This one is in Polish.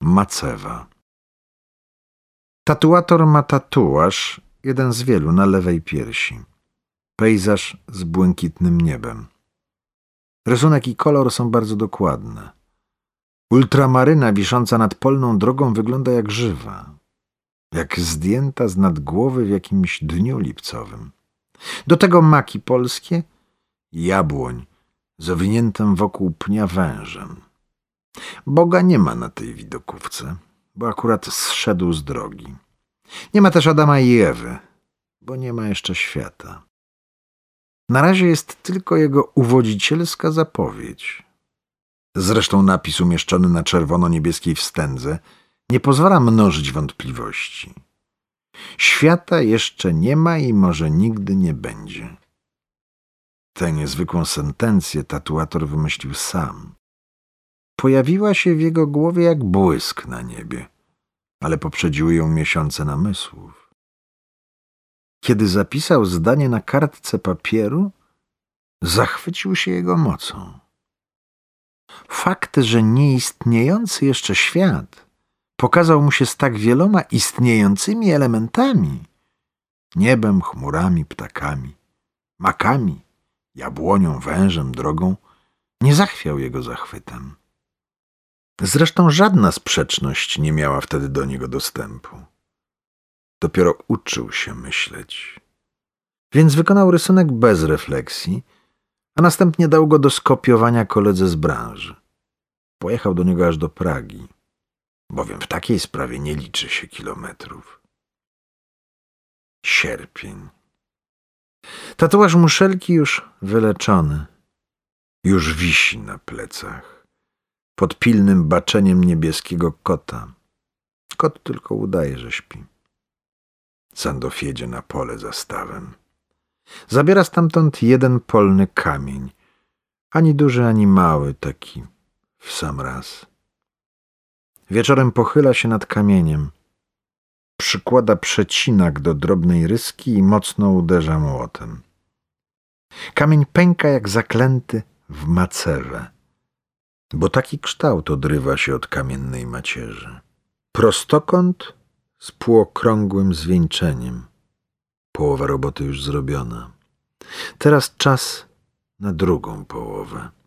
Macewa. Tatuator ma tatuaż, jeden z wielu, na lewej piersi. Pejzaż z błękitnym niebem. Rysunek i kolor są bardzo dokładne. Ultramaryna wisząca nad polną drogą wygląda jak żywa, jak zdjęta z nad głowy w jakimś dniu lipcowym. Do tego maki polskie i jabłoń z owiniętym wokół pnia wężem. Boga nie ma na tej widokówce, bo akurat zszedł z drogi. Nie ma też Adama i Ewy, bo nie ma jeszcze świata. Na razie jest tylko jego uwodzicielska zapowiedź. Zresztą napis umieszczony na czerwono-niebieskiej wstędze nie pozwala mnożyć wątpliwości. Świata jeszcze nie ma i może nigdy nie będzie. Tę niezwykłą sentencję tatuator wymyślił sam. Pojawiła się w jego głowie jak błysk na niebie, ale poprzedziły ją miesiące namysłów. Kiedy zapisał zdanie na kartce papieru, zachwycił się jego mocą. Fakt, że nieistniejący jeszcze świat pokazał mu się z tak wieloma istniejącymi elementami, niebem, chmurami, ptakami, makami, jabłonią, wężem, drogą, nie zachwiał jego zachwytem. Zresztą żadna sprzeczność nie miała wtedy do niego dostępu. Dopiero uczył się myśleć. Więc wykonał rysunek bez refleksji, a następnie dał go do skopiowania koledze z branży. Pojechał do niego aż do Pragi, bowiem w takiej sprawie nie liczy się kilometrów. Sierpień. Tatuaż muszelki już wyleczony. Już wisi na plecach, pod pilnym baczeniem niebieskiego kota. Kot tylko udaje, że śpi. Sandow jedzie na pole za stawem. Zabiera stamtąd jeden polny kamień. Ani duży, ani mały, taki w sam raz. Wieczorem pochyla się nad kamieniem. Przykłada przecinak do drobnej ryski i mocno uderza młotem. Kamień pęka jak zaklęty w macewę, bo taki kształt odrywa się od kamiennej macierzy. Prostokąt z półokrągłym zwieńczeniem. Połowa roboty już zrobiona. Teraz czas na drugą połowę.